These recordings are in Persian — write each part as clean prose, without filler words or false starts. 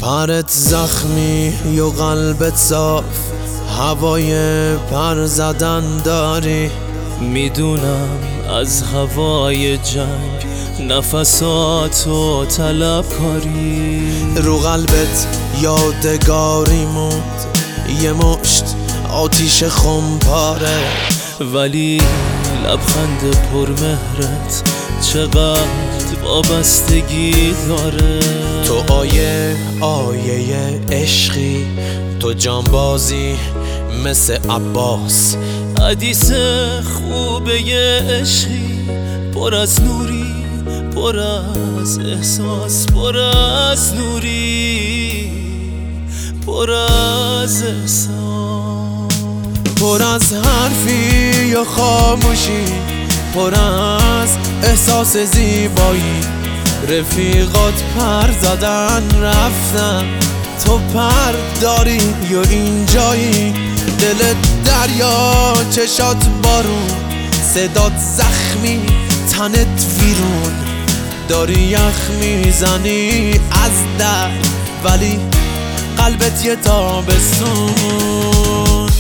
پرت زخمی و قلبت صاف، هوای پر زدن داری. میدونم از هوای جنگ نفساتو طلب کاری. رو قلبت یادگاری موند یه مشت آتیش خمپاره، ولی لبخند پرمهرت چقدر وابستگی داره. تو آیه عشقی، تو جانبازی مثل عباس. حدیث خوبه عشقی، پر از نوری، پر از احساس، پر از نوری، پر از احساس، پر از حرفی و خاموشی، پر از احساس زیبایی. رفیقات پر زدن رفتن، تو پر داری و اینجایی. دلت دریا، چشات بارون، صدات زخمی، تنت ویرون. داری یخ میزنی از درد، ولی قلبت یه تابستون.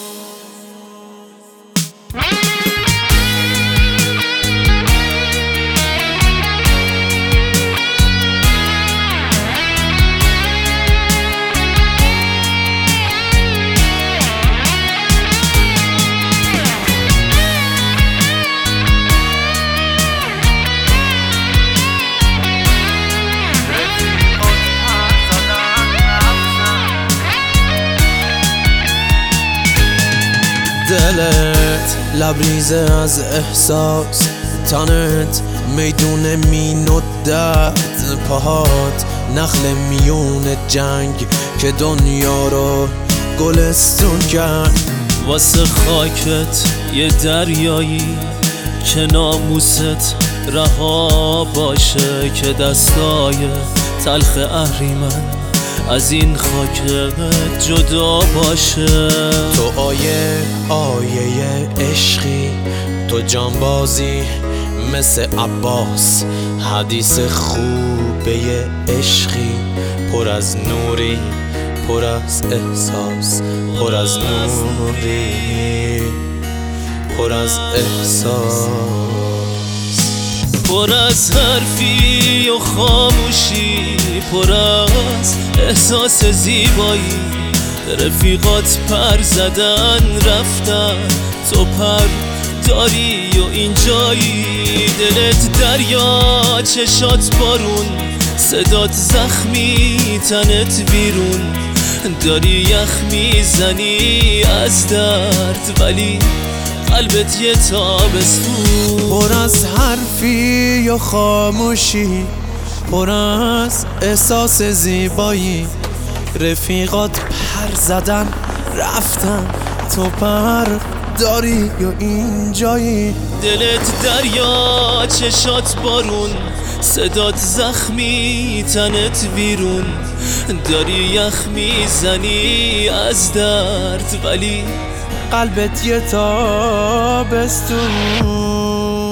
دلت لبریزه از احساس، تنت میدون مین و درد. پاهات نخل میون جنگ که دنیا رو گلستون کرد. واسه خاکت یه دریایی که ناموست رها باشه، که دستای تلخ اهریمن از این خاکت جدا باشه. تو آیه عشقی، تو جانبازی مثل عباس. حدیث خوبه عشقی، پر از نوری، پر از احساس، پر از نوری، پر از احساس. پر از حرفی و خاموشی، پر از احساس زیبایی. رفیقات پر زدن رفتن، تو پر داری و اینجایی. دلت دریا، چشات بارون، صدات زخمی، تنت بیرون. داری یخ میزنی از درد، ولی قلبت یه تابستون. پر از حرفی و خاموشی، پر از احساس زیبایی. رفیقات پر زدن رفتن، تو پر داری و اینجایی. دلت دریا، چشات بارون، صدات زخمی، تنت بیرون. داری یخ میزنی از درد، ولی قلبت یه تابستون.